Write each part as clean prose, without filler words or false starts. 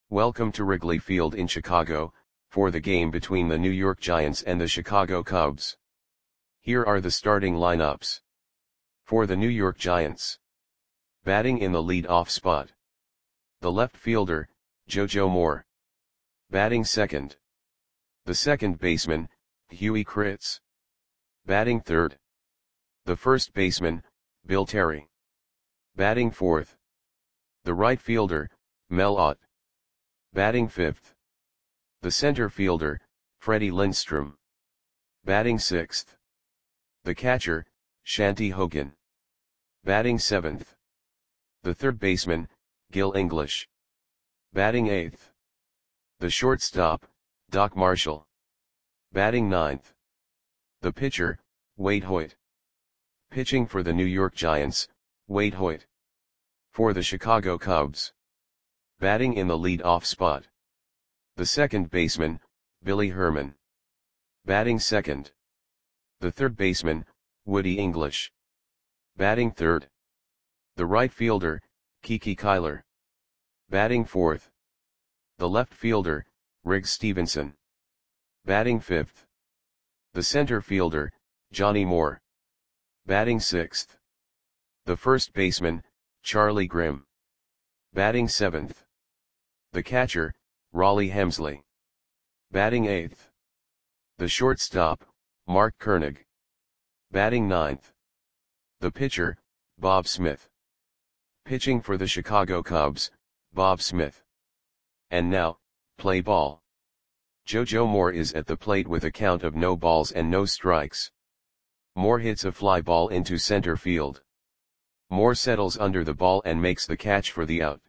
Welcome to Wrigley Field in Chicago, for the game between the New York Giants and the Chicago Cubs. Here are the starting lineups. For the New York Giants. Batting in the lead-off spot. The left fielder, JoJo Moore. Batting second. The second baseman, Huey Kritz. Batting third. The first baseman, Bill Terry. Batting fourth. The right fielder, Mel Ott. Batting fifth. The center fielder, Freddie Lindstrom. Batting sixth. The catcher, Shanty Hogan. Batting seventh. The third baseman, Gil English. Batting eighth. The shortstop, Doc Marshall. Batting ninth. The pitcher, Wade Hoyt. Pitching for the New York Giants, Wade Hoyt. For the Chicago Cubs. Batting in the lead-off spot. The second baseman, Billy Herman. Batting second. The third baseman, Woody English. Batting third. The right fielder, Kiki Kyler. Batting fourth. The left fielder, Riggs Stephenson. Batting fifth. The center fielder, Johnny Moore. Batting sixth. The first baseman, Charlie Grimm. Batting seventh. The catcher, Rollie Hemsley. Batting eighth. The shortstop, Mark Koenig. Batting ninth. The pitcher, Bob Smith. Pitching for the Chicago Cubs, Bob Smith. And now, play ball. JoJo Moore is at the plate with a count of no balls and no strikes. Moore hits a fly ball into center field. Moore settles under the ball and makes the catch for the out.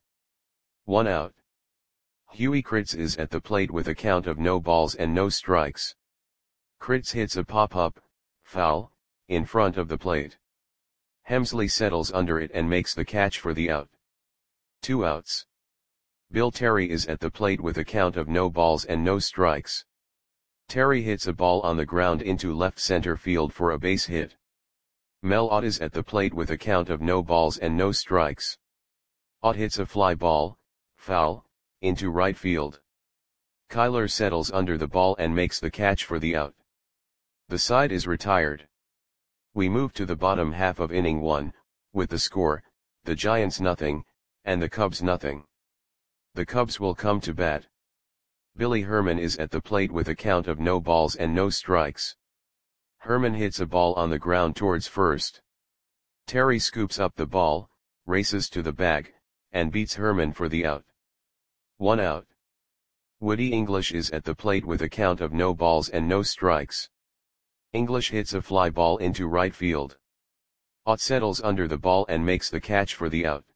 1 out. Huey Kritz is at the plate with a count of no balls and no strikes. Kritz hits a pop-up, foul, in front of the plate. Hemsley settles under it and makes the catch for the out. 2 outs. Bill Terry is at the plate with a count of no balls and no strikes. Terry hits a ball on the ground into left center field for a base hit. Mel Ott is at the plate with a count of no balls and no strikes. Ott hits a fly ball, foul, into right field. Kyler settles under the ball and makes the catch for the out. The side is retired. We move to the bottom half of inning 1, with the score, the Giants nothing, and the Cubs nothing. The Cubs will come to bat. Billy Herman is at the plate with a count of no balls and no strikes. Herman hits a ball on the ground towards first. Terry scoops up the ball, races to the bag, and beats Herman for the out. 1 out. Woody English is at the plate with a count of no balls and no strikes. English hits a fly ball into right field. Ott settles under the ball and makes the catch for the out.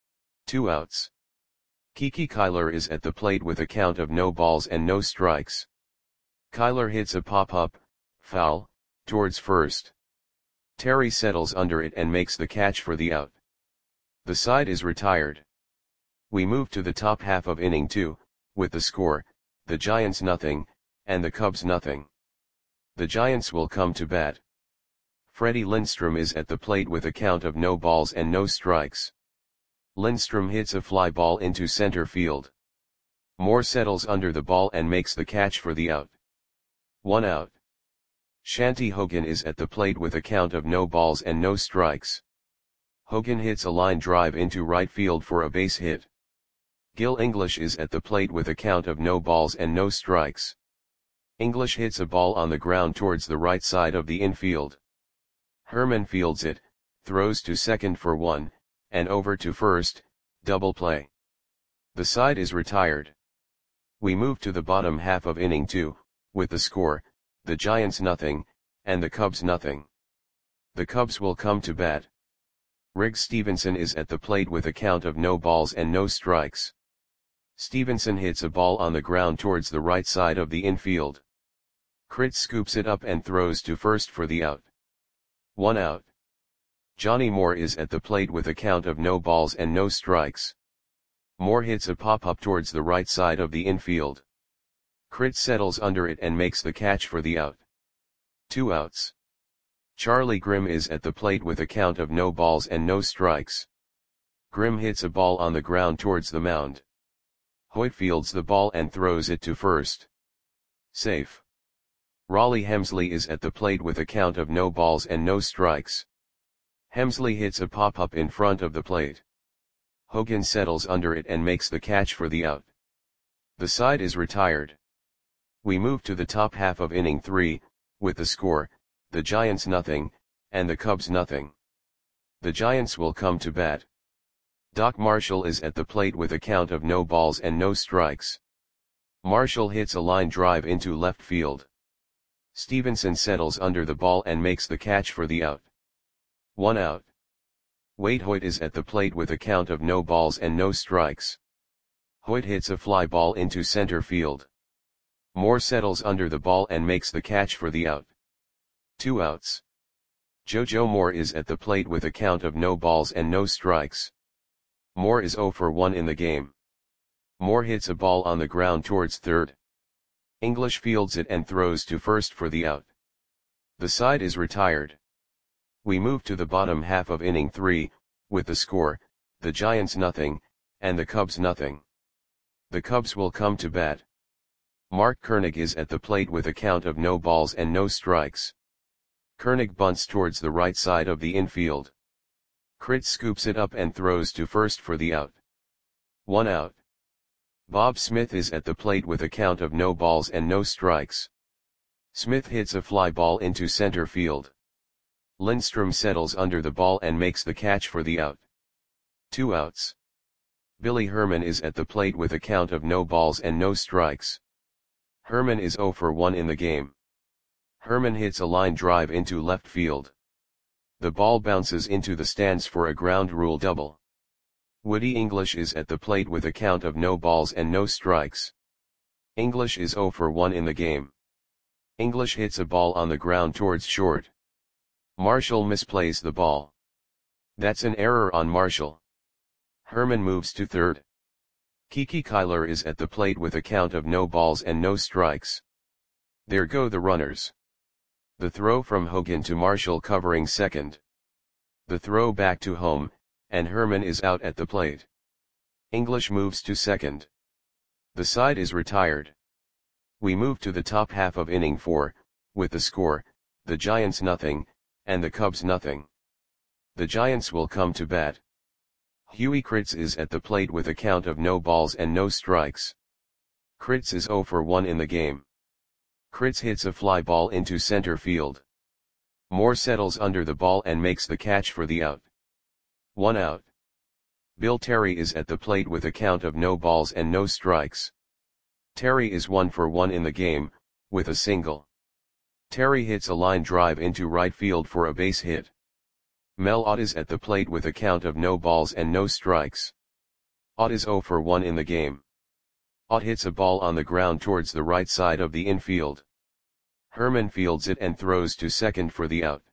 2 outs. Kiki Kyler is at the plate with a count of no balls and no strikes. Kyler hits a pop-up, foul, towards first. Terry settles under it and makes the catch for the out. The side is retired. We move to the top half of inning 2, with the score, the Giants nothing, and the Cubs nothing. The Giants will come to bat. Freddie Lindstrom is at the plate with a count of no balls and no strikes. Lindstrom hits a fly ball into center field. Moore settles under the ball and makes the catch for the out. 1 out. Shanty Hogan is at the plate with a count of no balls and no strikes. Hogan hits a line drive into right field for a base hit. Gil English is at the plate with a count of no balls and no strikes. English hits a ball on the ground towards the right side of the infield. Herman fields it, throws to second for 1, and over to first, double play. The side is retired. We move to the bottom half of inning 2, with the score, the Giants nothing, and the Cubs nothing. The Cubs will come to bat. Riggs Stephenson is at the plate with a count of no balls and no strikes. Stephenson hits a ball on the ground towards the right side of the infield. Kritz scoops it up and throws to first for the out. 1 out. Johnny Moore is at the plate with a count of no balls and no strikes. Moore hits a pop-up towards the right side of the infield. Kritz settles under it and makes the catch for the out. 2 outs. Charlie Grimm is at the plate with a count of no balls and no strikes. Grimm hits a ball on the ground towards the mound. Hoyt fields the ball and throws it to first. Safe. Raleigh Hemsley is at the plate with a count of no balls and no strikes. Hemsley hits a pop-up in front of the plate. Hogan settles under it and makes the catch for the out. The side is retired. We move to the top half of inning 3, with the score, the Giants nothing, and the Cubs nothing. The Giants will come to bat. Doc Marshall is at the plate with a count of no balls and no strikes. Marshall hits a line drive into left field. Stevenson settles under the ball and makes the catch for the out. 1 out. Wade Hoyt is at the plate with a count of no balls and no strikes. Hoyt hits a fly ball into center field. Moore settles under the ball and makes the catch for the out. 2 outs. JoJo Moore is at the plate with a count of no balls and no strikes. Moore is 0 for 1 in the game. Moore hits a ball on the ground towards third. English fields it and throws to first for the out. The side is retired. We move to the bottom half of inning 3, with the score, the Giants nothing, and the Cubs nothing. The Cubs will come to bat. Mark Koenig is at the plate with a count of no balls and no strikes. Koenig bunts towards the right side of the infield. Kritz scoops it up and throws to first for the out. 1 out. Bob Smith is at the plate with a count of no balls and no strikes. Smith hits a fly ball into center field. Lindstrom settles under the ball and makes the catch for the out. 2 outs. Billy Herman is at the plate with a count of no balls and no strikes. Herman is 0 for 1 in the game. Herman hits a line drive into left field. The ball bounces into the stands for a ground rule double. Woody English is at the plate with a count of no balls and no strikes. English is 0 for 1 in the game. English hits a ball on the ground towards short. Marshall misplays the ball. That's an error on Marshall. Herman moves to third. Kiki Kyler is at the plate with a count of no balls and no strikes. There go the runners. The throw from Hogan to Marshall covering second. The throw back to home, and Herman is out at the plate. English moves to second. The side is retired. We move to the top half of inning 4, with the score, the Giants nothing, and the Cubs nothing. The Giants will come to bat. Huey Kritz is at the plate with a count of no balls and no strikes. Kritz is 0 for 1 in the game. Kritz hits a fly ball into center field. Moore settles under the ball and makes the catch for the out. 1 out. Bill Terry is at the plate with a count of no balls and no strikes. Terry is 1 for 1 in the game, with a single. Terry hits a line drive into right field for a base hit. Mel Ott is at the plate with a count of no balls and no strikes. Ott is 0 for 1 in the game. Ott hits a ball on the ground towards the right side of the infield. Herman fields it and throws to second for the out.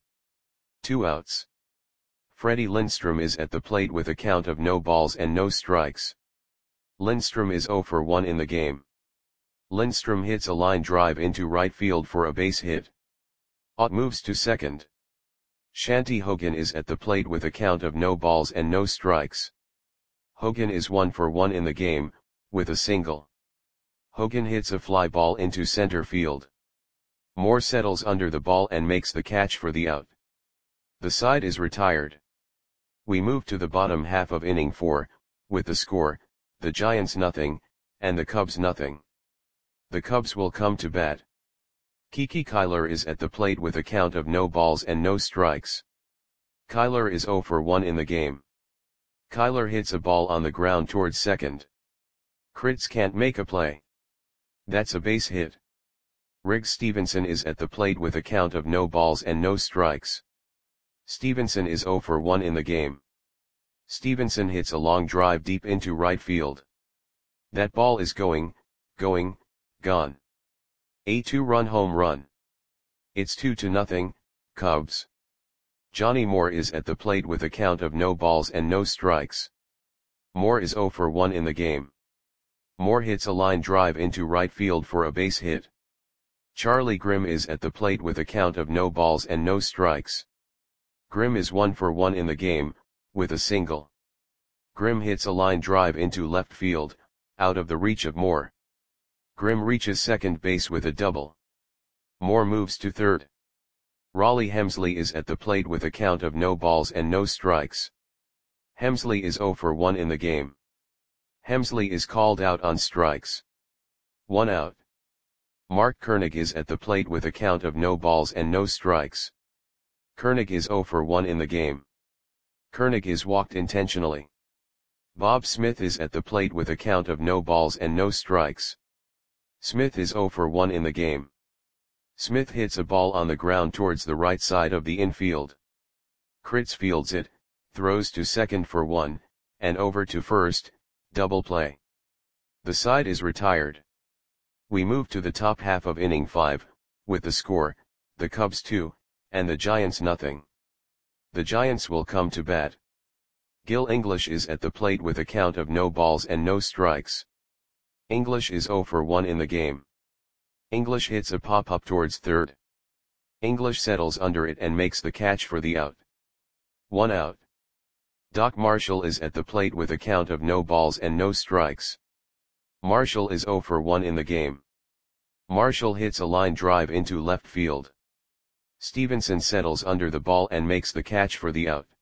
2 outs. Freddie Lindstrom is at the plate with a count of no balls and no strikes. Lindstrom is 0 for 1 in the game. Lindstrom hits a line drive into right field for a base hit. Ott moves to second. Shanty Hogan is at the plate with a count of no balls and no strikes. Hogan is 1 for 1 in the game, with a single. Hogan hits a fly ball into center field. Moore settles under the ball and makes the catch for the out. The side is retired. We move to the bottom half of inning 4, with the score, the Giants nothing, and the Cubs nothing. The Cubs will come to bat. Kiki Kyler is at the plate with a count of no balls and no strikes. Kyler is 0 for 1 in the game. Kyler hits a ball on the ground towards second. Kritz can't make a play. That's a base hit. Riggs Stevenson is at the plate with a count of no balls and no strikes. Stevenson is 0 for 1 in the game. Stevenson hits a long drive deep into right field. That ball is going, gone. A 2-run home run. It's 2-0, Cubs. Johnny Moore is at the plate with a count of no balls and no strikes. Moore is 0 for 1 in the game. Moore hits a line drive into right field for a base hit. Charlie Grimm is at the plate with a count of no balls and no strikes. Grimm is 1 for 1 in the game, with a single. Grimm hits a line drive into left field, Out of the reach of Moore. Grimm reaches second base with a double. Moore moves to third. Raleigh Hemsley is at the plate with a count of no balls and no strikes. Hemsley is 0 for 1 in the game. Hemsley is called out on strikes. 1 out. Mark Koenig is at the plate with a count of no balls and no strikes. Koenig is 0 for 1 in the game. Koenig is walked intentionally. Bob Smith is at the plate with a count of no balls and no strikes. Smith is 0 for 1 in the game. Smith hits a ball on the ground towards the right side of the infield. Kritz fields it, throws to second for 1, and over to first, double play. The side is retired. We move to the top half of inning 5, with the score, the Cubs 2, and the Giants nothing. The Giants will come to bat. Gil English is at the plate with a count of no balls and no strikes. English is 0 for 1 in the game. English hits a pop-up towards third. English settles under it and makes the catch for the out. 1 out. Doc Marshall is at the plate with a count of no balls and no strikes. Marshall is 0 for 1 in the game. Marshall hits a line drive into left field. Stevenson settles under the ball and makes the catch for the out.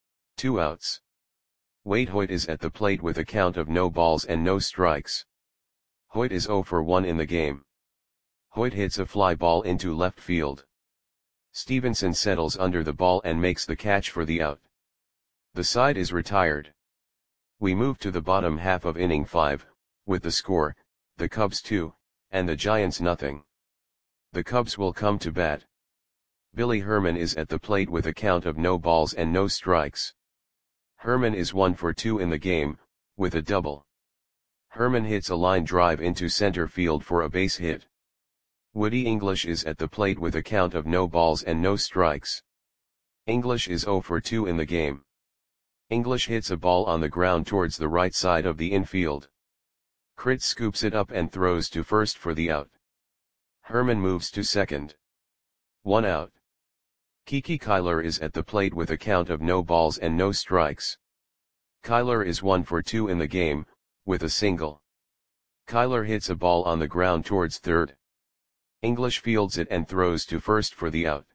2 outs. Wade Hoyt is at the plate with a count of no balls and no strikes. Hoyt is 0 for 1 in the game. Hoyt hits a fly ball into left field. Stevenson settles under the ball and makes the catch for the out. The side is retired. We move to the bottom half of inning 5, with the score, the Cubs 2, and the Giants nothing. The Cubs will come to bat. Billy Herman is at the plate with a count of no balls and no strikes. Herman is 1 for 2 in the game, with a double. Herman hits a line drive into center field for a base hit. Woody English is at the plate with a count of no balls and no strikes. English is 0 for 2 in the game. English hits a ball on the ground towards the right side of the infield. Kritz scoops it up and throws to first for the out. Herman moves to second. 1 out. Kiki Kyler is at the plate with a count of no balls and no strikes. Kyler is 1 for 2 in the game, with a single. Kyler hits a ball on the ground towards third. English fields it and throws to first for the out.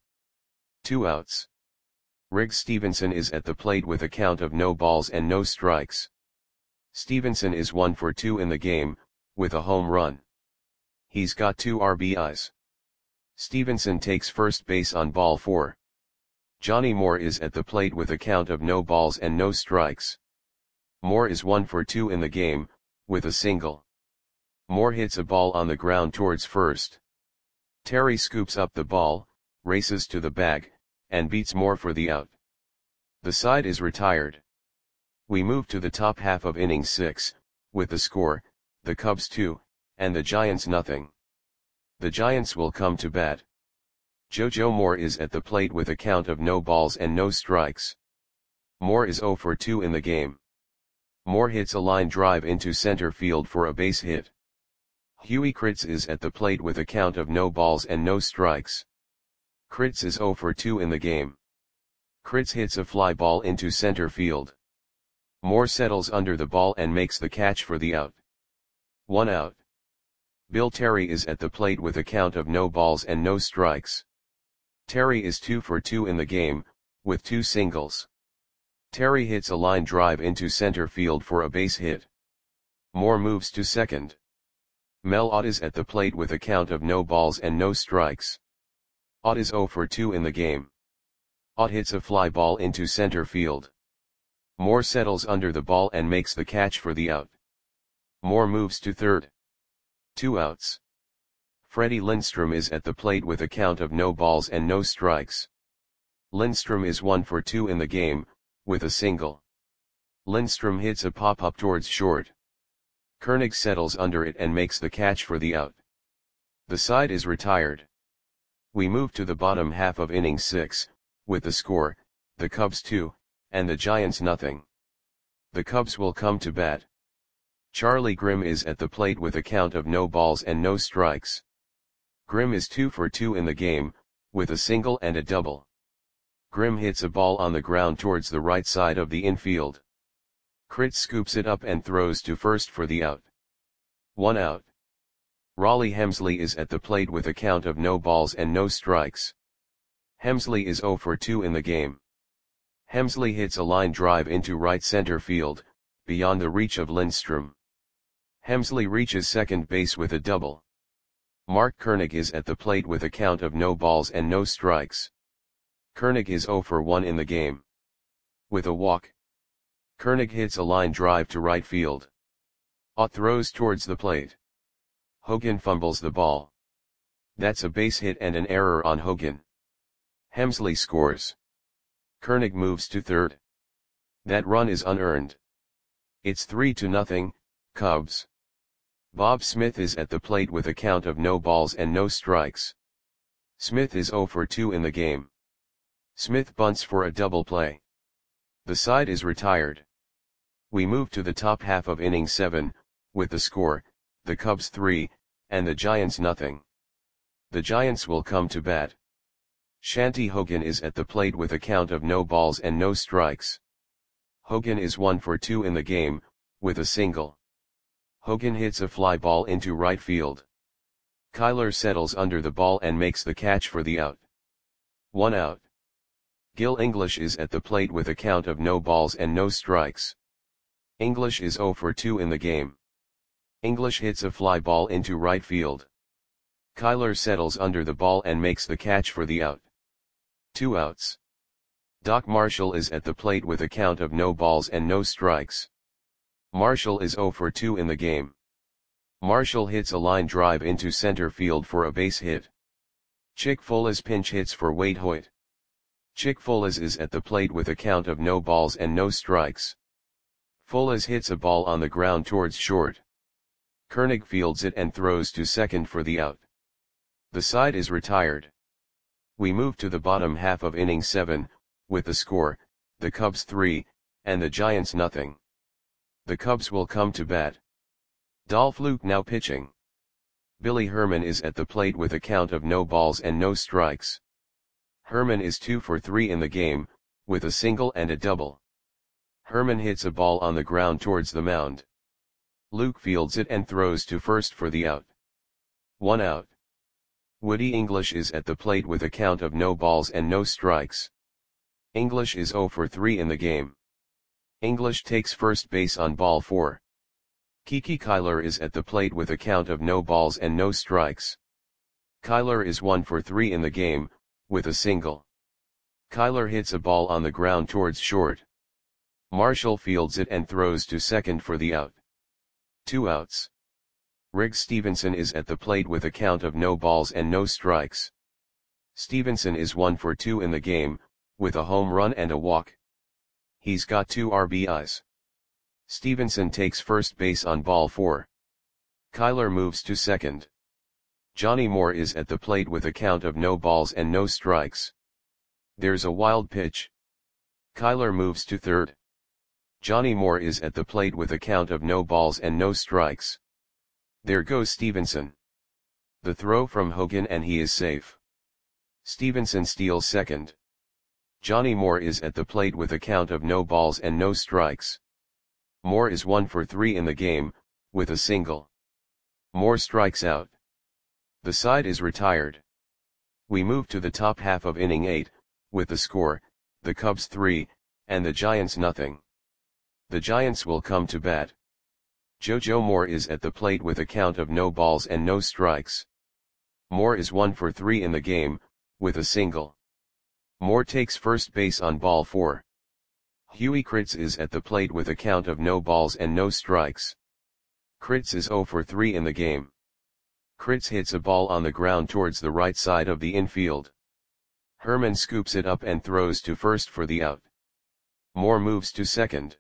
2 outs. Riggs Stevenson is at the plate with a count of no balls and no strikes. Stevenson is 1 for 2 in the game, with a home run. He's got 2 RBIs. Stevenson takes first base on ball 4. Johnny Moore is at the plate with a count of no balls and no strikes. Moore is 1 for 2 in the game, with a single. Moore hits a ball on the ground towards first. Terry scoops up the ball, races to the bag, and beats Moore for the out. The side is retired. We move to the top half of inning 6, with the score, the Cubs 2, and the Giants nothing. The Giants will come to bat. JoJo Moore is at the plate with a count of no balls and no strikes. Moore is 0 for 2 in the game. Moore hits a line drive into center field for a base hit. Huey Kritz is at the plate with a count of no balls and no strikes. Kritz is 0 for 2 in the game. Kritz hits a fly ball into center field. Moore settles under the ball and makes the catch for the out. 1 out. Bill Terry is at the plate with a count of no balls and no strikes. Terry is 2 for 2 in the game, with 2 singles. Terry hits a line drive into center field for a base hit. Moore moves to second. Mel Ott is at the plate with a count of no balls and no strikes. Ott is 0 for 2 in the game. Ott hits a fly ball into center field. Moore settles under the ball and makes the catch for the out. Moore moves to third. 2 outs. Freddie Lindstrom is at the plate with a count of no balls and no strikes. Lindstrom is 1 for 2 in the game, with a single. Lindstrom hits a pop-up towards short. Koenig settles under it and makes the catch for the out. The side is retired. We move to the bottom half of inning 6, with the score, the Cubs 2, and the Giants nothing. The Cubs will come to bat. Charlie Grimm is at the plate with a count of no balls and no strikes. Grimm is 2 for 2 in the game, with a single and a double. Grimm hits a ball on the ground towards the right side of the infield. Kritz scoops it up and throws to first for the out. 1 out. Raleigh Hemsley is at the plate with a count of no balls and no strikes. Hemsley is 0 for 2 in the game. Hemsley hits a line drive into right center field, beyond the reach of Lindstrom. Hemsley reaches second base with a double. Mark Koenig is at the plate with a count of no balls and no strikes. Koenig is 0 for 1 in the game. With a walk, Koenig hits a line drive to right field. Ott throws towards the plate. Hogan fumbles the ball. That's a base hit and an error on Hogan. Hemsley scores. Koenig moves to third. That run is unearned. It's 3-0, Cubs. Bob Smith is at the plate with a count of no balls and no strikes. Smith is 0 for 2 in the game. Smith bunts for a double play. The side is retired. We move to the top half of inning 7, with the score, the Cubs 3, and the Giants nothing. The Giants will come to bat. Shanty Hogan is at the plate with a count of no balls and no strikes. Hogan is 1 for 2 in the game, with a single. Hogan hits a fly ball into right field. Kyler settles under the ball and makes the catch for the out. 1 out. Gil English is at the plate with a count of no balls and no strikes. English is 0 for 2 in the game. English hits a fly ball into right field. Kyler settles under the ball and makes the catch for the out. 2 outs. Doc Marshall is at the plate with a count of no balls and no strikes. Marshall is 0 for 2 in the game. Marshall hits a line drive into center field for a base hit. Chick Folas pinch hits for Wade Hoyt. Chick Folas is at the plate with a count of no balls and no strikes. Folas hits a ball on the ground towards short. Koenig fields it and throws to second for the out. The side is retired. We move to the bottom half of inning 7, with the score, the Cubs 3, and the Giants nothing. The Cubs will come to bat. Dolph Luke now pitching. Billy Herman is at the plate with a count of no balls and no strikes. Herman is 2 for 3 in the game, with a single and a double. Herman hits a ball on the ground towards the mound. Luke fields it and throws to first for the out. 1 out. Woody English is at the plate with a count of no balls and no strikes. English is 0 for 3 in the game. English takes first base on ball 4. Kiki Kyler is at the plate with a count of no balls and no strikes. Kyler is 1 for 3 in the game, with a single. Kyler hits a ball on the ground towards short. Marshall fields it and throws to second for the out. 2 outs. Riggs Stevenson is at the plate with a count of no balls and no strikes. Stevenson is 1 for 2 in the game, with a home run and a walk. He's got 2 RBIs. Stevenson takes first base on ball 4. Kyler moves to second. Johnny Moore is at the plate with a count of no balls and no strikes. There's a wild pitch. Kyler moves to third. Johnny Moore is at the plate with a count of no balls and no strikes. There goes Stevenson. The throw from Hogan and he is safe. Stevenson steals second. Johnny Moore is at the plate with a count of no balls and no strikes. Moore is 1 for 3 in the game, with a single. Moore strikes out. The side is retired. We move to the top half of inning 8, with the score, the Cubs 3, and the Giants nothing. The Giants will come to bat. JoJo Moore is at the plate with a count of no balls and no strikes. Moore is 1 for 3 in the game, with a single. Moore takes first base on ball 4. Huey Kritz is at the plate with a count of no balls and no strikes. Kritz is 0 for 3 in the game. Kritz hits a ball on the ground towards the right side of the infield. Herman scoops it up and throws to first for the out. Moore moves to second.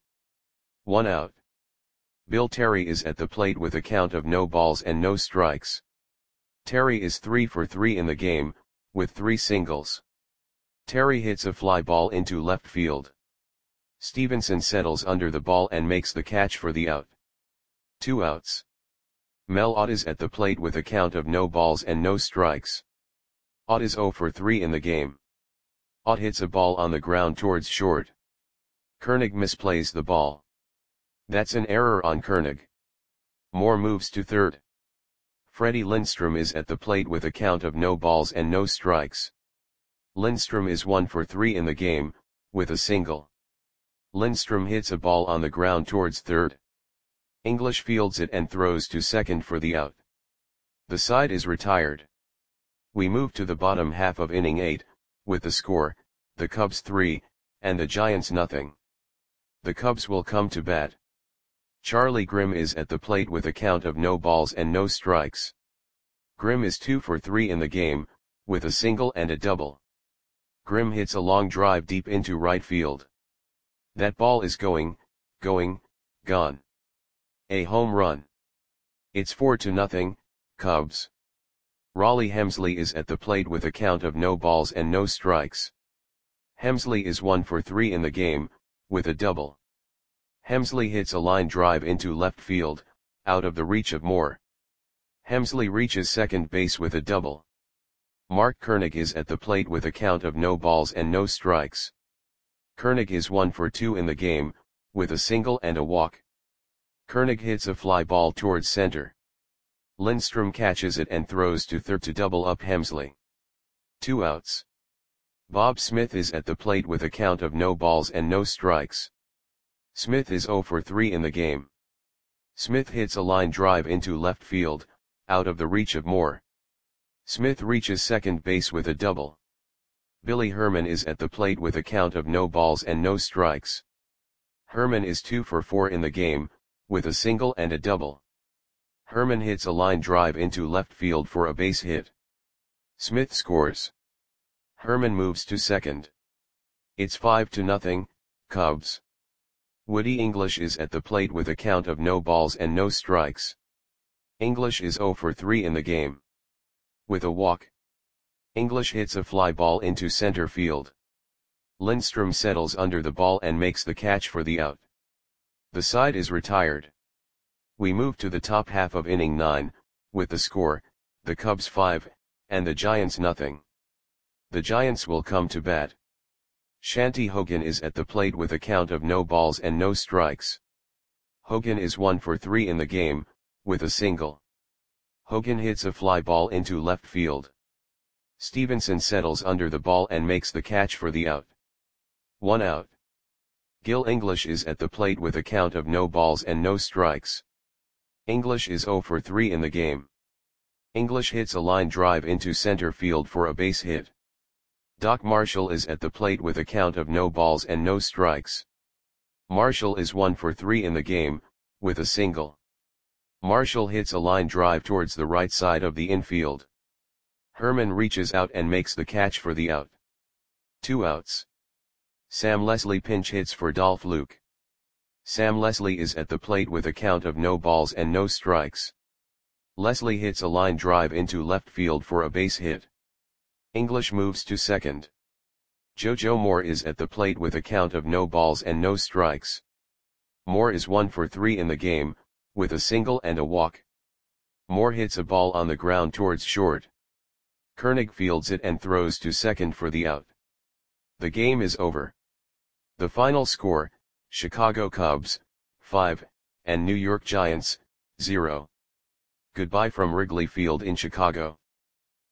1 out. Bill Terry is at the plate with a count of no balls and no strikes. Terry is 3 for 3 in the game, with 3 singles. Terry hits a fly ball into left field. Stevenson settles under the ball and makes the catch for the out. 2 outs. Mel Ott is at the plate with a count of no balls and no strikes. Ott is 0 for 3 in the game. Ott hits a ball on the ground towards short. Koenig misplays the ball. That's an error on Koenig. Moore moves to third. Freddie Lindstrom is at the plate with a count of no balls and no strikes. Lindstrom is 1 for 3 in the game, with a single. Lindstrom hits a ball on the ground towards third. English fields it and throws to second for the out. The side is retired. We move to the bottom half of inning 8, with the score, the Cubs 3, and the Giants nothing. The Cubs will come to bat. Charlie Grimm is at the plate with a count of no balls and no strikes. Grimm is 2 for 3 in the game, with a single and a double. Grimm hits a long drive deep into right field. That ball is going, gone. A home run. It's 4-0, Cubs. Raleigh Hemsley is at the plate with a count of no balls and no strikes. Hemsley is 1 for 3 in the game, with a double. Hemsley hits a line drive into left field, out of the reach of Moore. Hemsley reaches second base with a double. Mark Koenig is at the plate with a count of no balls and no strikes. Koenig is 1 for 2 in the game, with a single and a walk. Koenig hits a fly ball towards center. Lindstrom catches it and throws to third to double up Hemsley. 2 outs. Bob Smith is at the plate with a count of no balls and no strikes. Smith is 0 for 3 in the game. Smith hits a line drive into left field, out of the reach of Moore. Smith reaches second base with a double. Billy Herman is at the plate with a count of no balls and no strikes. Herman is 2 for 4 in the game, with a single and a double. Herman hits a line drive into left field for a base hit. Smith scores. Herman moves to second. It's 5-0, Cubs. Woody English is at the plate with a count of no balls and no strikes. English is 0 for 3 in the game. With a walk. English hits a fly ball into center field. Lindstrom settles under the ball and makes the catch for the out. The side is retired. We move to the top half of inning 9, with the score, the Cubs 5, and the Giants nothing. The Giants will come to bat. Shanty Hogan is at the plate with a count of no balls and no strikes. Hogan is 1 for 3 in the game, with a single. Hogan hits a fly ball into left field. Stevenson settles under the ball and makes the catch for the out. 1 out. Gil English is at the plate with a count of no balls and no strikes. English is 0 for 3 in the game. English hits a line drive into center field for a base hit. Doc Marshall is at the plate with a count of no balls and no strikes. Marshall is 1 for 3 in the game, with a single. Marshall hits a line drive towards the right side of the infield. Herman reaches out and makes the catch for the out. 2 outs. Sam Leslie pinch hits for Dolph Luke. Sam Leslie is at the plate with a count of no balls and no strikes. Leslie hits a line drive into left field for a base hit. English moves to second. JoJo Moore is at the plate with a count of no balls and no strikes. Moore is 1 for 3 in the game, with a single and a walk. Moore hits a ball on the ground towards short. Koenig fields it and throws to second for the out. The game is over. The final score, Chicago Cubs, 5, and New York Giants, 0. Goodbye from Wrigley Field in Chicago.